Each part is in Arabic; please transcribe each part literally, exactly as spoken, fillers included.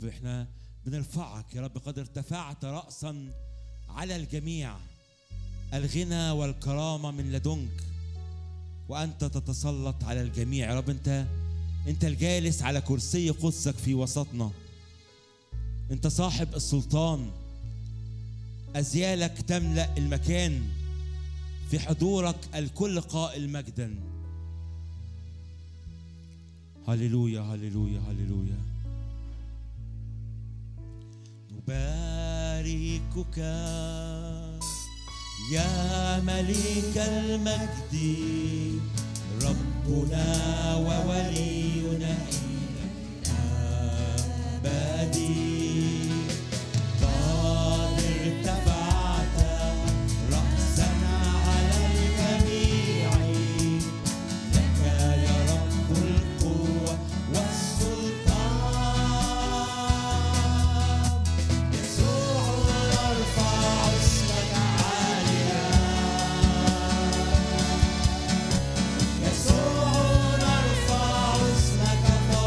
احنا بنرفعك يا رب، قد ارتفعت رأسا على الجميع، الغنى والكرامة من لدنك، وأنت تتسلط على الجميع يا رب. أنت أنت الجالس على كرسي قدسك في وسطنا، أنت صاحب السلطان، أزيالك تملأ المكان، في حضورك الكل قائل مجدا. هللويا هللويا هللويا. نباركك يا ملك المجد، ربنا وولينا أبدي. قد ارتفعت رأسا على الجميع، لك يا رب القوة والسلطان. يسوع نرفع اسمك عاليا، يسوع نرفع اسمك فوق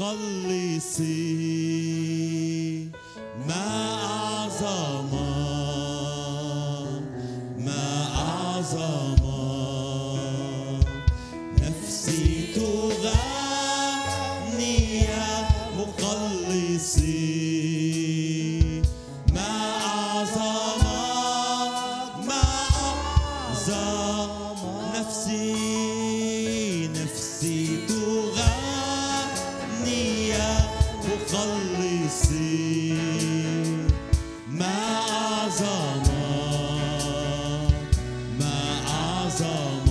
مخلصي، ما أعظم ما أعظم نفسي تغني يا مخلصي، ما أعظم ما أعظم نفسي نفسي تغني يا مخلصي، ما أعظم ما أعظم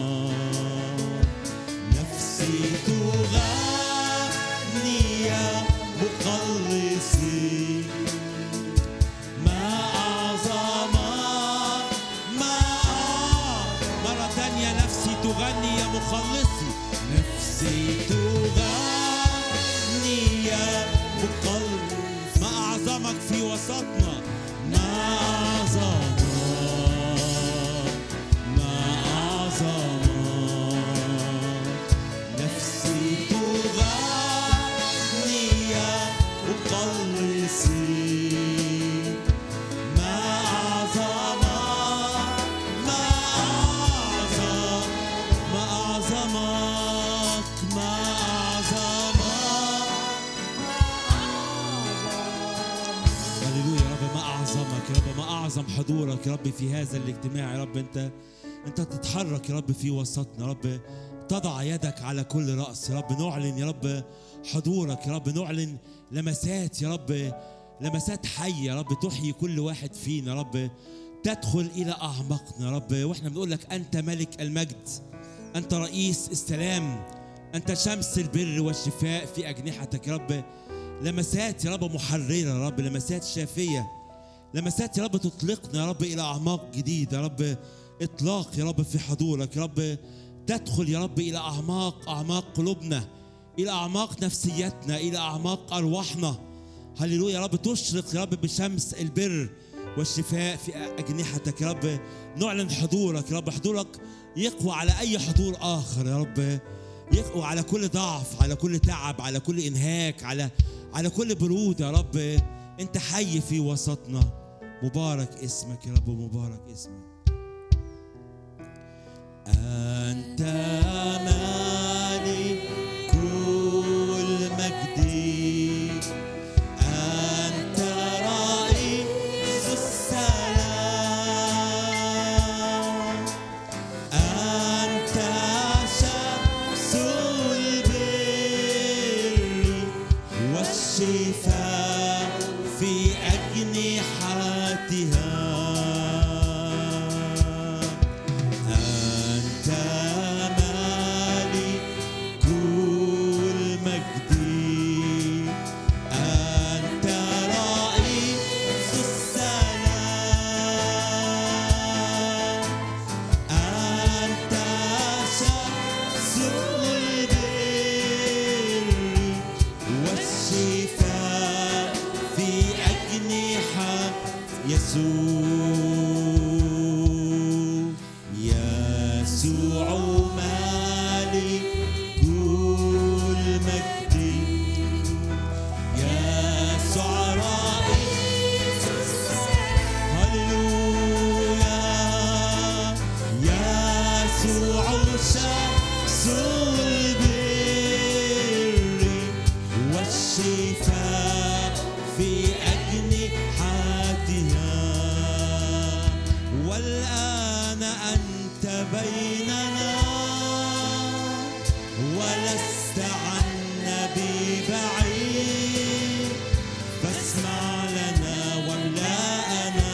نفسي تغني يا مخلصي، ما أعظم ما مرة تانية نفسي تغني يا مخلصي، نفسي تغني يا مخلصي، ما أعظمك في وسطنا، ما أعظم ما أعظم نفسي تغني يا مخلصي، ما أعظم ما أعظم ما أعظمك ما أعظم. هللويا يا رب، ما أعظمك يا رب، ما أعظم حضورك يا رب في هذا الاجتماع يا رب. أنت أنت تتحرك يا رب في وسطنا يا رب، تضع يدك على كل رأس يا رب، نعلن يا رب حضورك يا رب، نعلن لمسات يا رب، لمسات حية يا رب تحيي كل واحد فينا يا رب، تدخل إلى أعماقنا يا رب. وإحنا بنقول لك أنت ملك المجد، أنت رئيس السلام، أنت شمس البر والشفاء في أجنحتك يا رب. لمسات يا رب محررة يا رب، لمسات شافية، لمسات يا رب تطلقنا يا رب إلى أعماق جديدة يا رب، إطلاق يا رب في حضورك يا رب، تدخل يا رب إلى أعماق أعماق قلوبنا، إلى أعماق نفسيتنا، إلى أعماق أرواحنا. هللويا يا رب، تشرق يا رب بشمس البر والشفاء في أجنحتك يا رب. نعلن حضورك يا رب، حضورك يقوى على أي حضور آخر يا رب، يقوى على كل ضعف، على كل تعب، على كل إنهاك، على على كل برود يا رب. أنت حي في وسطنا، مبارك اسمك يا رب، مبارك اسمك. أنت مالك كل مجدي، أنت رئيس السلام، أنت شمس البر والشفاء في أجنحتها، يسوع مالك كل مجد، يسوع رئيس السلام، هللويا، يسوع شمس البر والشفاء في أجنحتها، والآن أنت بيننا ولست عنا ببعيد، فاسمع لنا واملأنا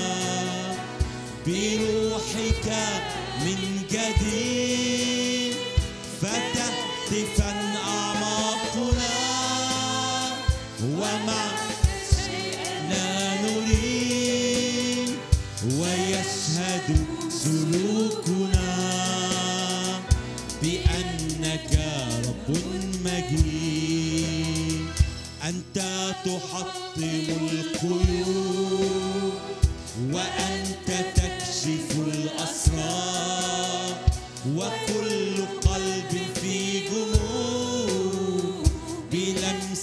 بروحك من جديد، فتهتفا أعماقنا ومعك لا نريد، ويشهد سلوكنا بأنك رب مجيد. أنت تحطم القيود وأنت تكشف الأسرار، وكل قلب في جمود بلا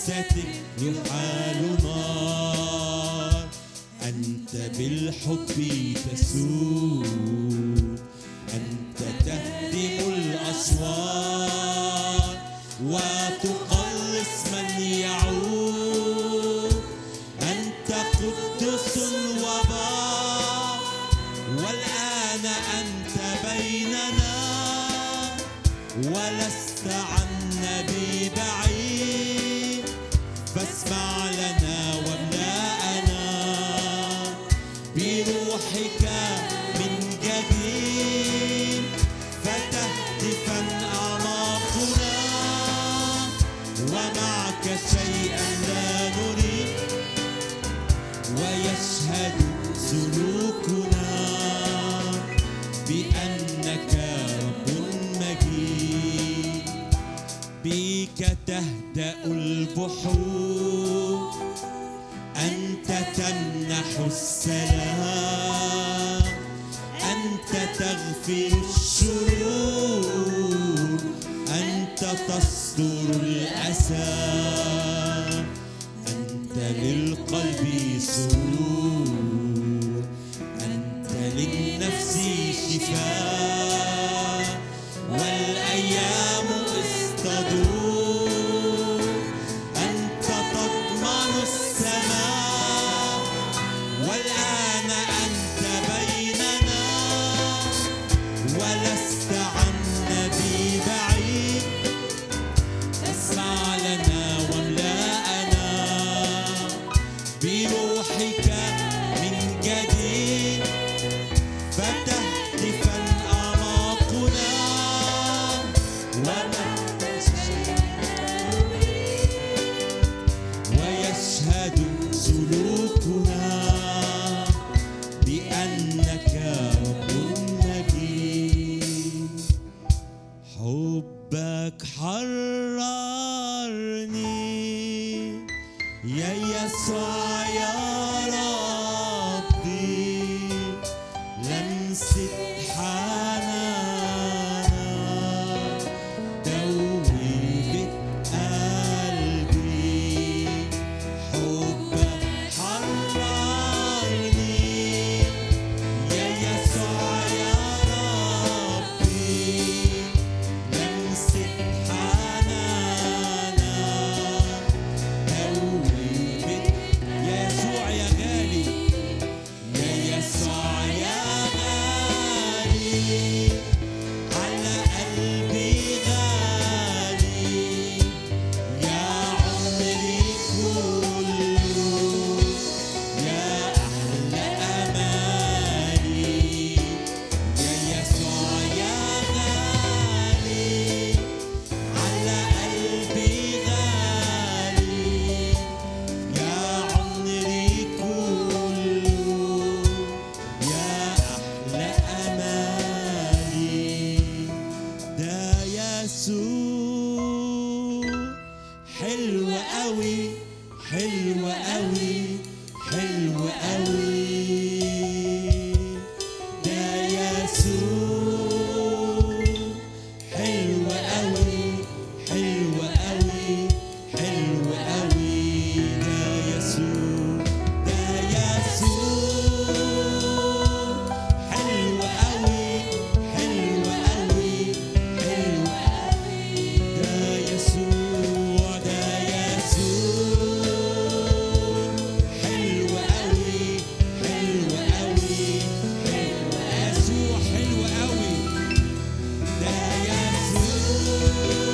لمستك يحال نار. أنت بالحب تسود، أنت تهدم الأسوار وتخلص من يعود. أنت قدس وبار، والآن أنت بيننا ولست عنا ببعيد. فاسمع لنا واملأنا بروحك من جديد، فتهتفا أعماقنا ومعك شيئا لا نريد. ويشهد سلوكنا بأنك رب مجيد. بك تهدأ البحور، أنت تمنح السلام، أنت تغفر الشرور، أنت تصدر الأسى. أنت للقلب سرور، أنت للنفس شفاء، والأيام استدور. أنت تضمن السماء، والآن أنت بيننا ولست عنا ببعيد. اسمع لنا واملأنا بروحك من جديد، فتهتفا أعماقنا ومعك ويشهد سلوكنا بأنك رب مجيد. حبك حررني يا يسوع يا ربي، لمسة حنانك دوبت قلبي. حبك حررني يا يسوع يا ربي، لمسة حنانك دوبت. يا يسوع يا غالي، يا يسوع يا غالي، على قلبي غالي، يا عمري كله، يا أحلى أمالي. يا يسوع يا غالي، على قلبي غالي، يا عمري كله، يا أحلى أمالي. ده يسوع حلو قوي، حلو قوي، حلو قوي. ده يسوع حلو قوي، حلو قوي، حلو قوي. ده يسوع، ده يسوع حلو قوي، حلو قوي، حلو قوي. ده يسوع، ده يسوع حلو قوي، حلو قوي، حلو. يسوع حلو قوي. ده يسوع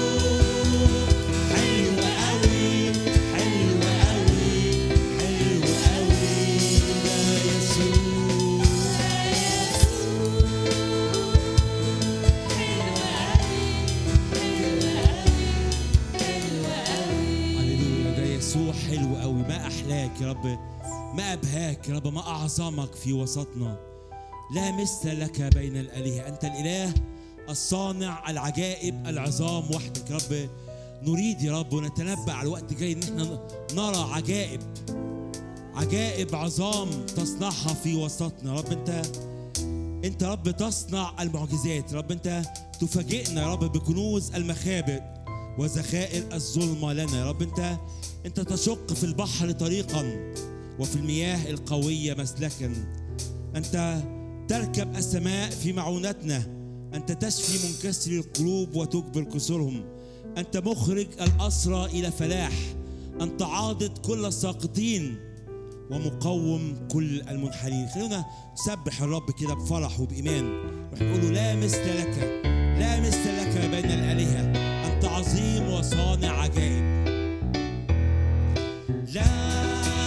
حلو قوي، حلو قوي، حلو قوي. ده يسوع هللويا. ده يسوع حلو قوي. ما أحلاك يا رب، ما أبهاك يا رب، ما أعظمك في وسطنا. لا مثل لك بين الآلهة. أنت الإله الصانع العجائب العظام وحدك يا رب. نريد يا رب ونتنبأ على الوقت جاي إن احنا نرى عجائب، عجائب عظام تصنعها في وسطنا يا رب. أنت أنت رب تصنع المعجزات يا رب. أنت تفاجئنا يا رب بكنوز المخابئ، وذخائر الظلمة لنا. يا رب أنت أنت تشق في البحر طريقا وفي المياه القوية مسلكا. أنت تركب السماء في معونتنا. أنت تشفي منكسري القلوب وتجبر كسورهم. أنت مخرج الأسرى إلى فلاح. أنت عاضد كل الساقطين ومقوم كل المنحنين. خلونا نسبح الرب كده بفرح وبإيمان ونقول له لا مثل لك، لا مثل لك بين الآلهة. أنت عظيم وصانع عجائب. لا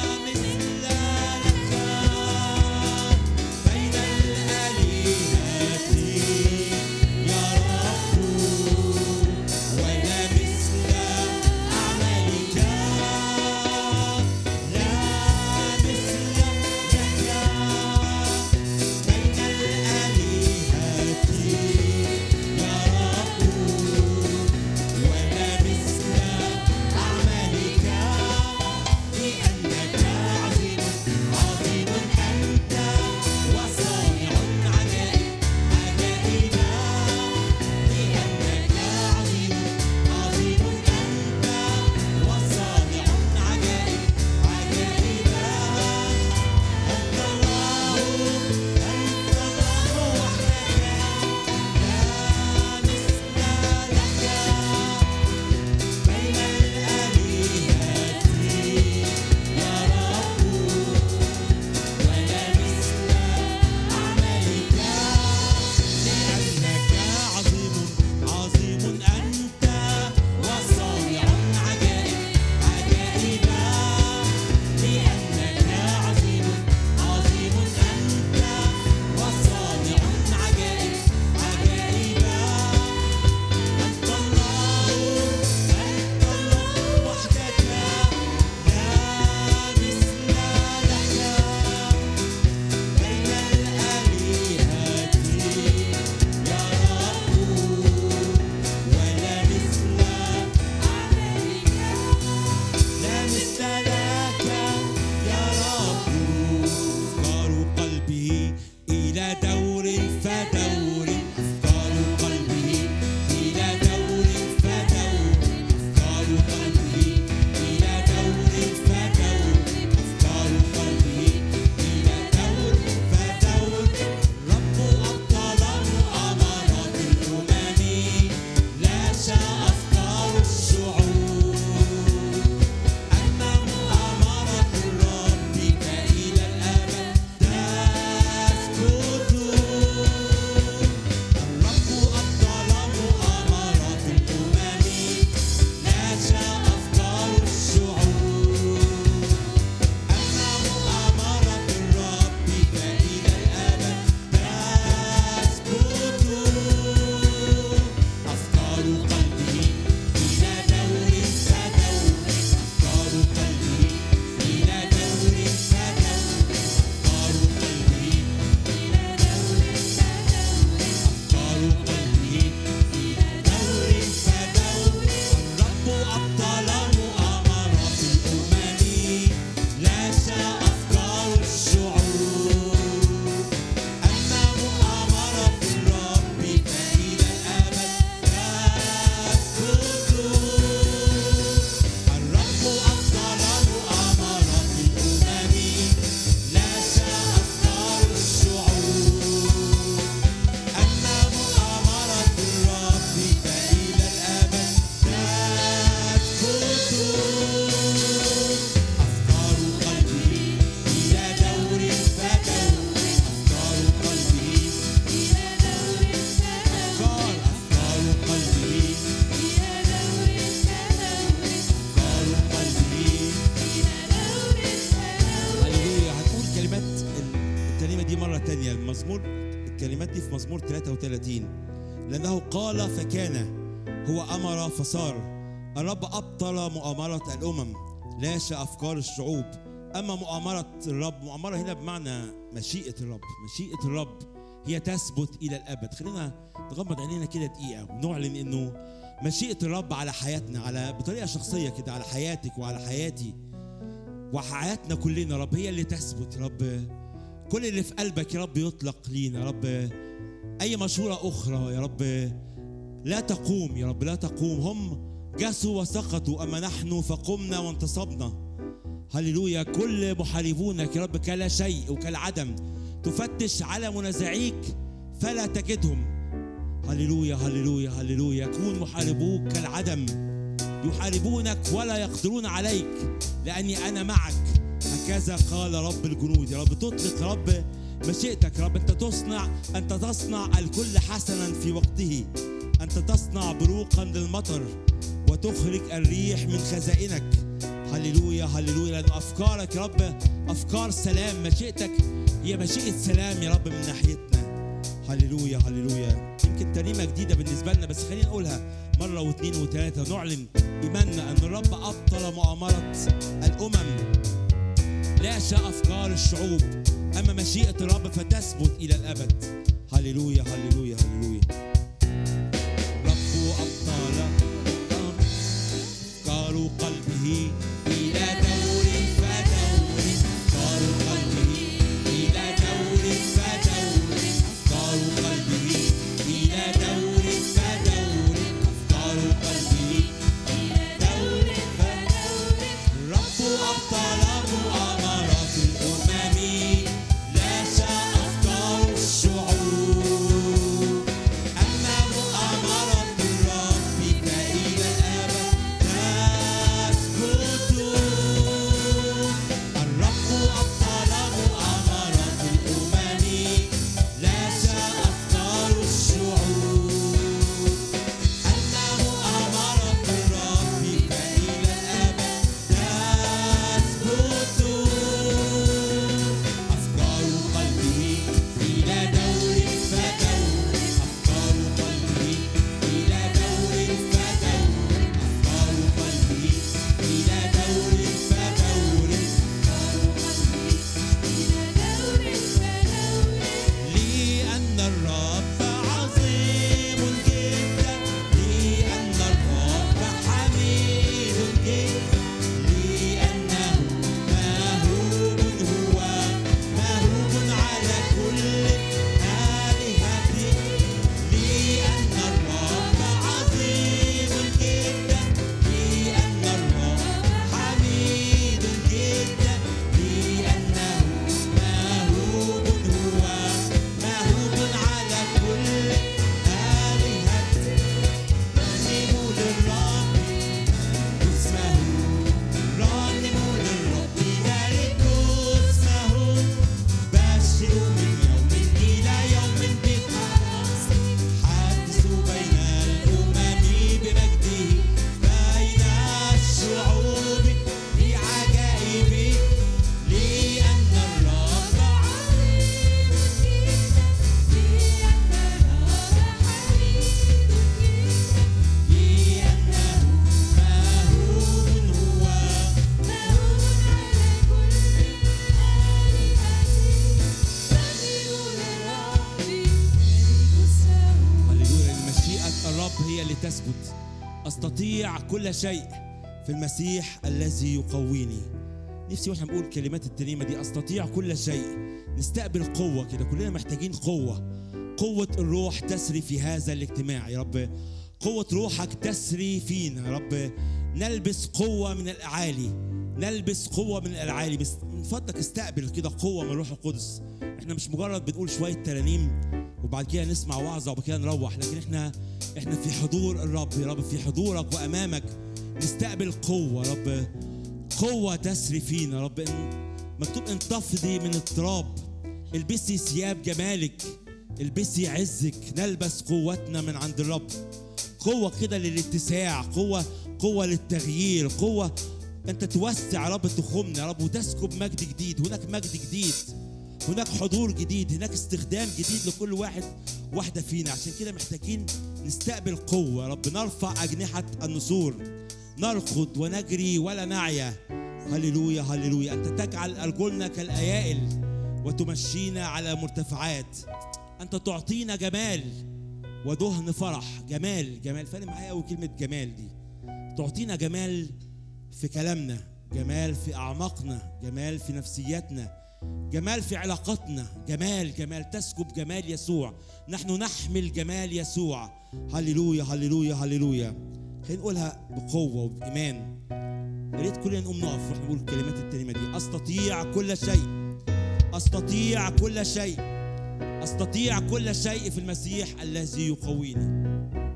المزمور الكلمات دي في مزمور ثلاثة وثلاثين. لأنه قال فكان، هو أمر فصار. الرب أبطل مؤامرة الأمم، لاشى أفكار الشعوب. أما مؤامرة الرب، مؤامرة هنا بمعنى مشيئة الرب. مشيئة الرب هي تثبت إلى الأبد. خلينا نغمض عينينا كده دقيقة ونعلن إنه مشيئة الرب على حياتنا، على بطريقة شخصية كده، على حياتك وعلى حياتي وحياتنا كلنا. رب هي اللي تثبت. رب كل اللي في قلبك يا رب يطلق لينا. يا رب أي مشورة أخرى يا رب لا تقوم، يا رب لا تقوم. هم جسوا وسقطوا، أما نحن فقمنا وانتصبنا. هللويا. كل محاربونك يا رب كلا شيء وكالعدم، تفتش على منازعيك فلا تجدهم. هللويا هللويا هللويا. يكون محاربوك كالعدم، يحاربونك ولا يقدرون عليك لأني أنا معك. هكذا قال رب الجنود. يا رب تطلق يا رب مشيئتك. يا رب أنت تصنع، أنت تصنع الكل حسنا في وقته. أنت تصنع بروقا للمطر وتخرج الريح من خزائنك. هللويا هللويا. لأن أفكارك يا رب أفكار سلام، مشيئتك هي مشيئة سلام يا رب من ناحيتنا. هللويا هللويا. يمكن ترنيمة جديدة بالنسبة لنا، بس خلينا نقولها مرة واثنين وثلاثة، نعلن إيماننا أن الرب أبطل مؤامرة الأمم. لا شاء أفكار الشعوب، أما مشيئة الرب فتثبت إلى الأبد. هللويا هللويا هللويا. رب أبطل أفكار قلبه إلى دور فدور، أفكار قلبه إلى دور فدور، أفكار قلبه إلى دور فدور، أفكار قلبه إلى دور فدور. رب أبطل مؤامرات الأمم، لا شاء أفكار الشعوب، أما مؤامرة الرب فإلى الأبد تثبت. الرب أبطل مؤامرات الأمم، لا شاء أفكار الشعوب، أما مؤامرة الرب فإلى الأبد تثبت. أفكار قلبه إلى دور فدور، أفكار قلبه إلى دور فدور، أفكار قلبه إلى دور فدور، لأن الرب عظيم جدا، لأن الرب حميد جدا، لأنه مهوب هو، مهوب على كل آلهته. لأن الرب عظيم جدا، لأن الرب حميد جدا، لأنه مهوب هو، مهوب على كل آلهته. رنموا للرب اسمه، رنموا للرب باركوا اسمه، بشروا من يوم إلى يوم بخلاصه، حدثوا بين الأمم بمجده، بين الشعوب بعجائبه. لأن الرب عظيم جدا، لأن الرب حميد جدا، لأنه مهوب هو، مهوب على كل آلهته. رنموا للرب باركوا اسمه. هللويا. مشيئة الرب هي اللي تثبت. أستطيع كل شيء في المسيح الذي يقويني. نفسي واحنا بنقول كلمات الترنيمة دي، أستطيع كل شيء، نستقبل قوة كده. كلنا محتاجين قوة، قوة الروح تسري في هذا الاجتماع يا رب. قوة روحك تسري فينا يا رب. نلبس قوة من الأعالي، نلبس قوة من الأعالي. بس من فضلك استقبل كده قوة من الروح القدس. احنا مش مجرد بنقول شوية ترانيم وبعد كده نسمع وعظة وبعد كده نروح، لكن احنا احنا في حضور الرب يا رب، في حضورك وأمامك نستقبل قوة يا رب. قوة تسري فينا يا رب. مكتوب انتفضي من التراب، البسي ثياب جمالك، البسي عزك. نلبس قوتنا من عند الرب. قوة كده للاتساع، قوة قوة للتغيير، قوة أنت توسع يا رب تخمنا يا رب وتسكب مجد جديد. هناك مجد جديد، هناك حضور جديد، هناك استخدام جديد لكل واحد واحدة فينا. عشان كده محتاجين نستقبل قوة يا رب. نرفع أجنحة النسور، نركض ونجري ولا نعيا. هللويا هللويا. أنت تجعل أرجلنا كالأيائل وتمشينا على مرتفعات. أنت تعطينا جمال ودهن فرح. جمال جمال فارق معايا قوي كلمة جمال دي. تعطينا جمال في كلامنا، جمال في أعماقنا، جمال في نفسياتنا، جمال في علاقاتنا. جمال جمال تسكب جمال يسوع. نحن نحمل جمال يسوع. هللويا هللويا هللويا. خلينا نقولها بقوة وبإيمان. يا ريت كلنا نقوم نقف ونروح نقول الكلمات الترنيمة دي. أستطيع كل شيء، أستطيع كل شيء، أستطيع كل شيء في المسيح الذي يقويني.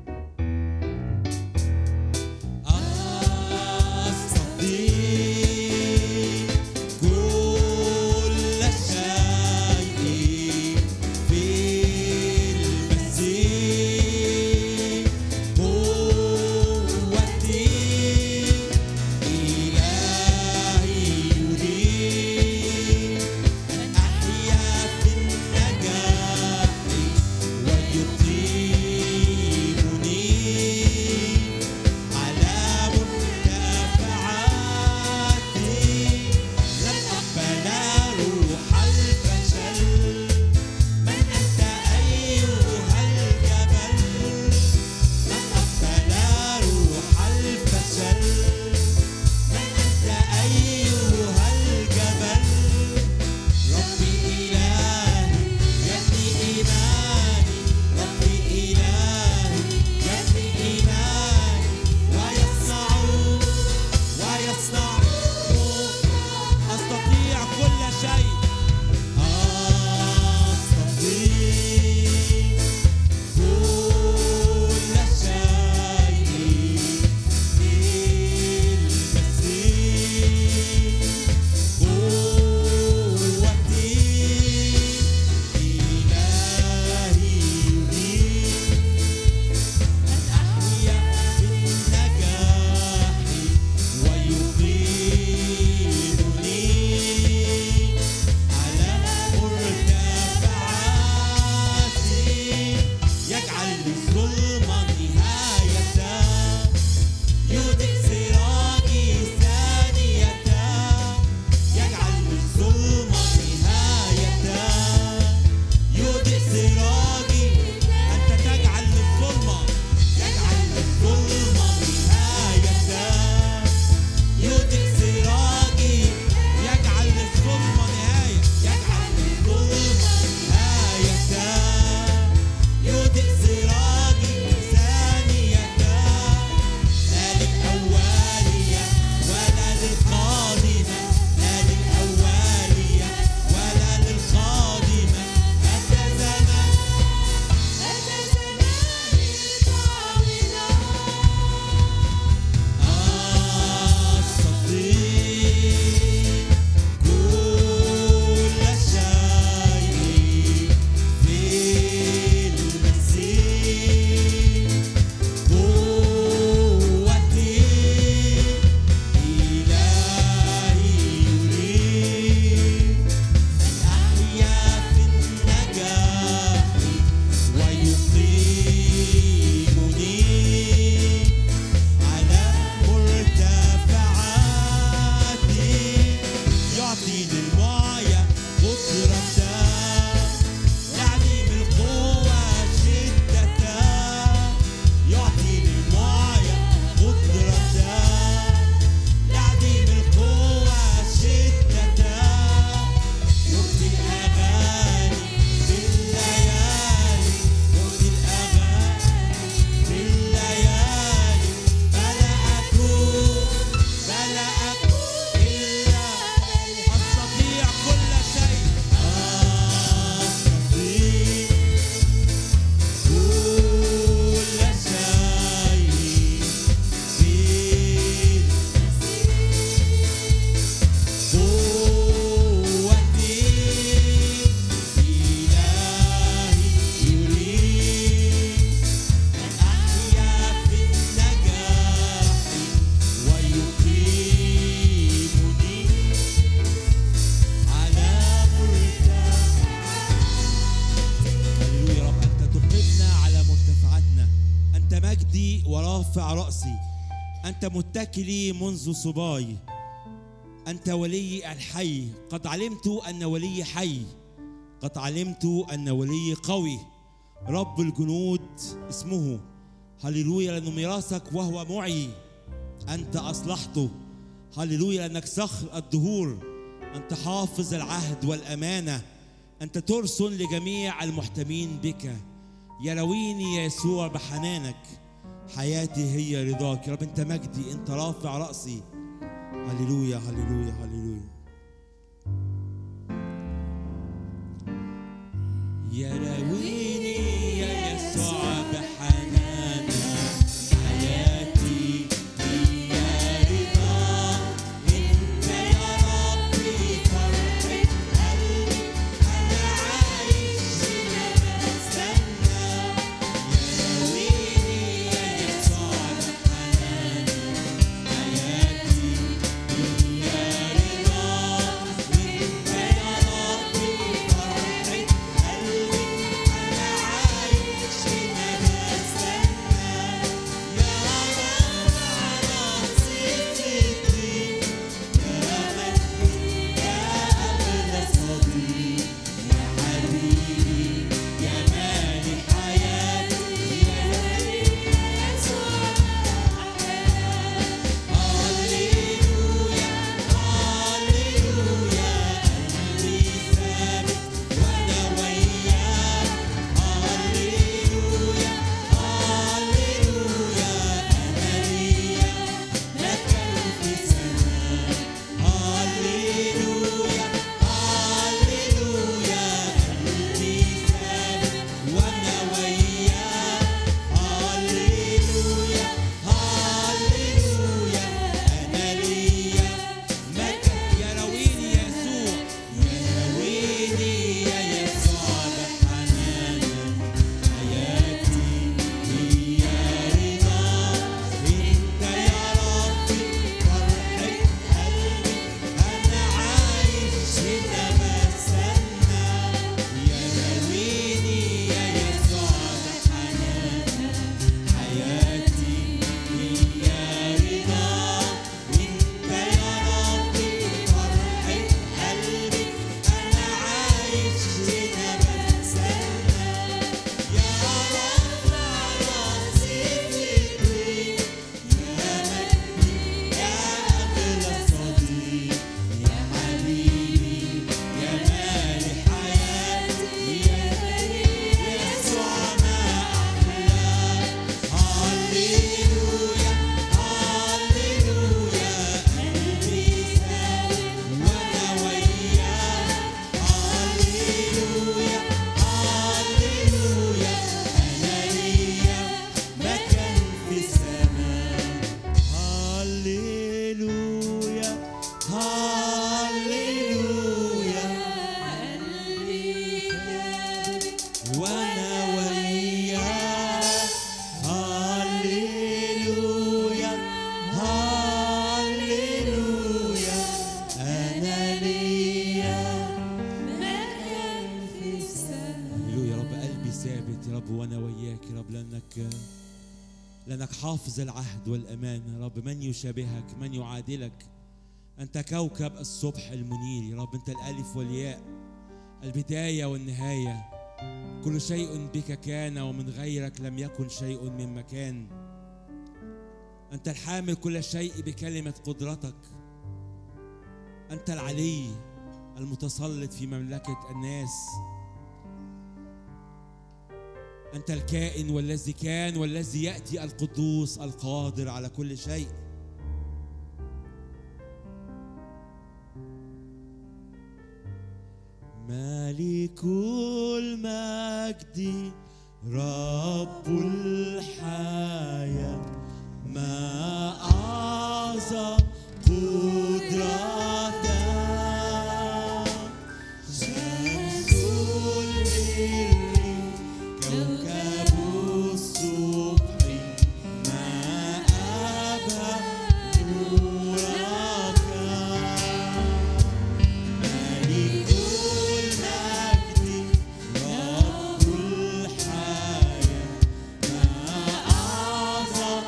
ورافع رأسي، أنت متكلي منذ صباي، أنت ولي الحي. قد علمت أن ولي حي، قد علمت أن ولي قوي، رب الجنود اسمه. هللويا، لأنه ميراثك وهو معي، أنت أصلحته. هللويا، لأنك صخر الدهور، أنت حافظ العهد والأمانة، أنت ترسل لجميع المحتمين بك. يلويني يا يسوع بحنانك، حياتي هي رضاك يا رب. انت مجدي، انت رافع رأسي. هللويا هللويا هللويا. يراويني يا يسوع بحنانك، حياتي هي رضاك. انت يا ربي فرحة قلبي، انا عايش هنا بستنى. يراويني يا يسوع بحنانك، حياتي هي رضاك. انت يا ربي فرحة قلبي، انا عايش هنا بستنى. يا رب على صفتي، يا مجدي يا أغلى صديق، يا حبيبي يا مالي حياتي، يا يسوع أحياك. هللويا هللويا، قلبي ثابت وأنا وياك. هللويا هللويا، أنا ليا مكان في السماء. هللويا هللويا، قلبي ثابت وأنا وياك. هللويا هللويا، أنا ليا مكان. يراويني يسوع، يراويني يا يسوع بحنانك، حياتي هي رضاك. انت يا ربي فرحة قلبي، انا عايش هنا بستنى. يراويني يا يسوع بحنانك، حياتي هي رضاك. انت يا ربي فرحة قلبي، انا عايش هنا بستنى. يا رب على صفتي، يا مجدي يا أغلى صديق، يا حبيبي يا مالي حياتي، يا يسوع ما أحلاك. هللويا هللويا، قلبي ثابت وأنا وياك. هللويا هللويا، أنا ليا مكان في السماء. هللويا هللويا، قلبي ثابت وأنا وياك. هللويا هللويا، أنا ليا مكان في السماء. هللويا يا رب، قلبي ثابت يا رب وأنا وياك يا رب، لأنك لأنك حافظ العهد والأمان يا رب. من يشابهك؟ من يعادلك؟ أنت كوكب الصبح المنير يا رب. أنت الألف والياء، البداية والنهاية. كل شيء بك كان، ومن غيرك لم يكن شيء من مكان. أنت الحامل كل شيء بكلمة قدرتك. أنت العلي المتسلط في مملكة الناس. أنت الكائن والذي كان والذي يأتي، القدوس القادر على كل شيء. مالك المجد رب الحياة، ما أعظم قدرتك. شمس البر كوكب الصبح، ما أبهى نورك. مالك المجد رب الحياة، ما أعظم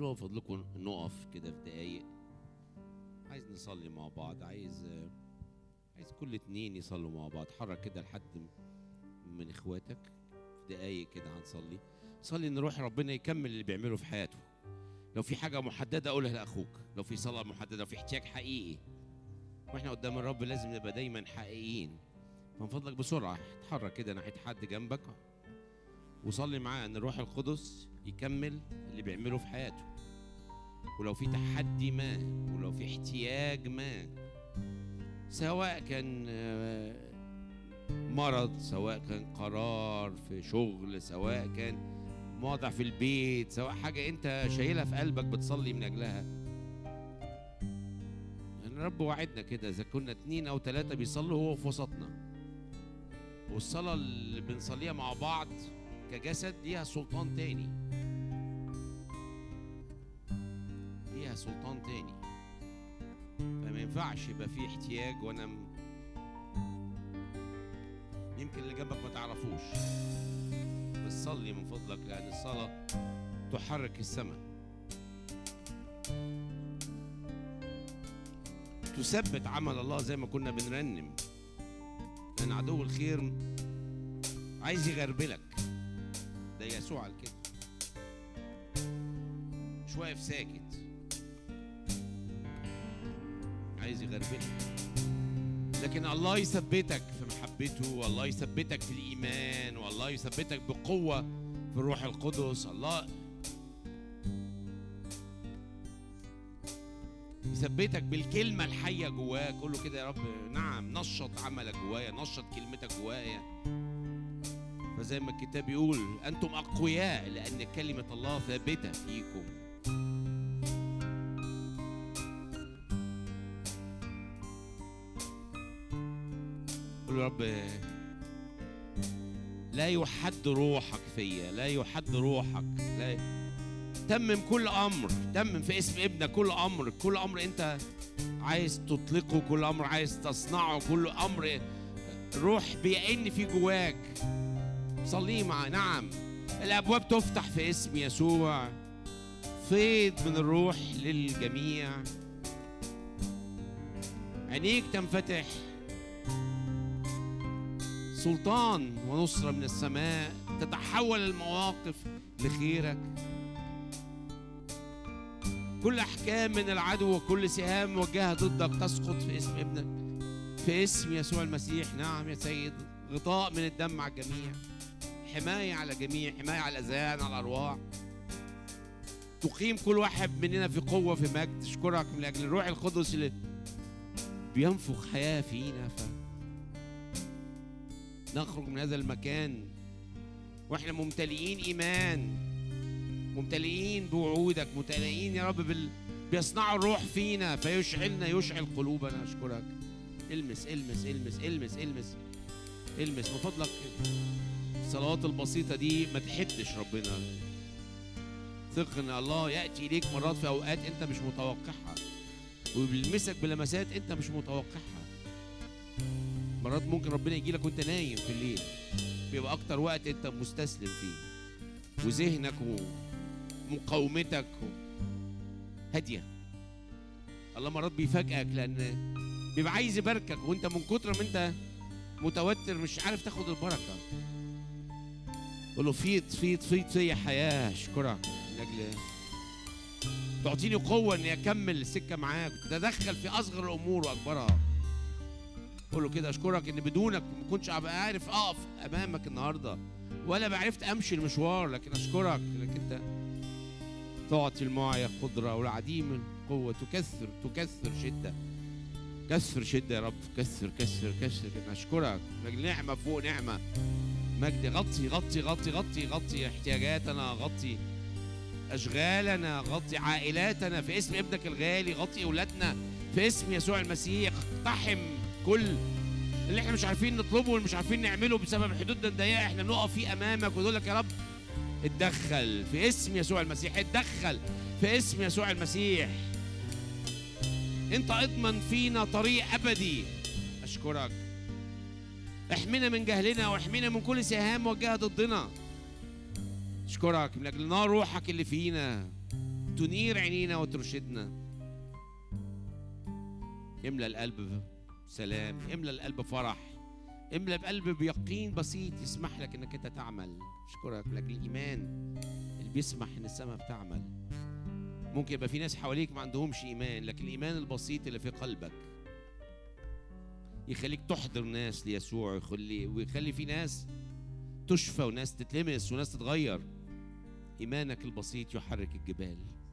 تعالوا فضلكم نقف كده في دقايق، عايز نصلي مع بعض، عايز عايز كل اتنين يصلوا مع بعض. حرك كده لحد من اخواتك، في دقايق كده هنصلي. صلي ان روح ربنا يكمل اللي بيعمله في حياته. لو في حاجه محدده قولها لاخوك، لو في صلاه محدده، لو في احتياج حقيقي. واحنا قدام الرب لازم نبقى دايما حقيقيين. من فضلك بسرعه اتحرك كده ناحيه حد جنبك وصلي معاه ان الروح القدس يكمل اللي بيعمله في حياته. ولو في تحدي ما، ولو في احتياج ما، سواء كان مرض، سواء كان قرار في شغل، سواء كان موضع في البيت، سواء حاجة انت شايلها في قلبك بتصلي من اجلها. يعني الرب وعدنا كده اذا كنا اتنين او تلاتة بيصلوا هو في وسطنا. والصلاة اللي بنصليها مع بعض كجسد ليها سلطان تاني، ليها سلطان تاني. فما ينفعش يبقى في احتياج وانا م... يمكن اللي جنبك ما تعرفوش، بس صلي من فضلك، لأن الصلاة تحرك السماء، تثبت عمل الله زي ما كنا بنرنم. لأن عدو الخير عايز يغربلك، ده يسوع على كده، مش واقف ساكت، عايز يغربلك. لكن الله يثبتك في محبته، والله يثبتك في الإيمان، والله يثبتك بقوة في الروح القدس. الله يثبتك بالكلمة الحية جواك. قول له كده يا رب نعم، نشط عملك جوايا، نشط كلمتك جوايا. فزي ما الكتاب يقول أنتم أقوياء لأن كلمة الله ثابتة فيكم. قول له يا رب لا يحد روحك فيا، لا يحد روحك، لا تمم كل أمر، تمم في اسم ابنك كل أمر، كل أمر أنت عايز تطلقه، كل أمر عايز تصنعه، كل أمر روح بيئن في جواك صليه معاه. نعم الأبواب تفتح في اسم يسوع، فيض من الروح للجميع، عينيك تنفتح، سلطان ونصرة من السماء، تتحول المواقف لخيرك. كل أحكام من العدو وكل سهام موجهة ضدك تسقط في اسم ابنك، في اسم يسوع المسيح. نعم يا سيد، غطاء من الدم على الجميع، حماية على الجميع، حماية على الأذهان، على الأرواح. تقيم كل واحد مننا في قوة في مجد. أشكرك من أجل الروح القدس اللي بينفخ حياة فينا، فنخرج من هذا المكان وإحنا ممتلئين إيمان، ممتلئين بوعودك، ممتلئين يا رب بال... بيصنعوا الروح فينا فيشعلنا، يشعل قلوبنا. أشكرك. المس المس المس المس المس المس من فضلك. الصلوات البسيطة دي ما تحدش ربنا. ثق ان الله يأتي إليك مرات في أوقات أنت مش متوقعها، وبيلمسك بلمسات أنت مش متوقعها. مرات ممكن ربنا يجي لك وأنت نايم في الليل، بيبقى أكتر وقت أنت مستسلم فيه، وذهنك ومقاومتك هادية. الله مرات بيفاجئك لأن بيبقى عايز يباركك، وأنت من كتر ما أنت متوتر مش عارف تاخد البركة. قول له فيض فيض فيض فيا حياة. أشكرك من أجل تعطيني قوة إني أكمل السكة معاك، تتدخل في أصغر الأمور وأكبرها. قول له كده أشكرك إن بدونك ما كنتش أبقى عارف أقف أمامك النهاردة، ولا بعرفت أمشي المشوار. لكن أشكرك إنك أنت تعطي المعيا قدرة والعديم القوة تكثر تكثر شدة. كثر شدة يا رب، كثر كثر كثر. أشكرك من أجل نعمة فوق نعمة. مجد غطي غطي غطي غطي غطي احتياجاتنا، غطي أشغالنا، غطي عائلاتنا في اسم ابنك الغالي، غطي أولادنا في اسم يسوع المسيح. اقتحم كل اللي احنا مش عارفين نطلبه والمش عارفين نعمله بسبب حدودنا الضيقة، احنا نقف فيه أمامك ونقول لك يا رب اتدخل في اسم يسوع المسيح، اتدخل في اسم يسوع المسيح. انت اضمن فينا طريق أبدي. أشكرك. احمينا من جهلنا واحمينا من كل سهام موجهة ضدنا. أشكرك من أجل نار روحك اللي فينا، تنير عينينا وترشدنا. املى القلب سلام، املى القلب فرح، املى القلب بيقين بسيط يسمح لك انك انت تعمل. اشكرك لاجل الايمان اللي بيسمح ان السماء بتعمل. ممكن يبقى في ناس حواليك ما عندهمش ايمان، لكن الايمان البسيط اللي في قلبك يخليك تحضر ناس ليسوع، ويخلي ويخلي في ناس تشفى وناس تتلمس وناس تتغير. ايمانك البسيط يحرك الجبال.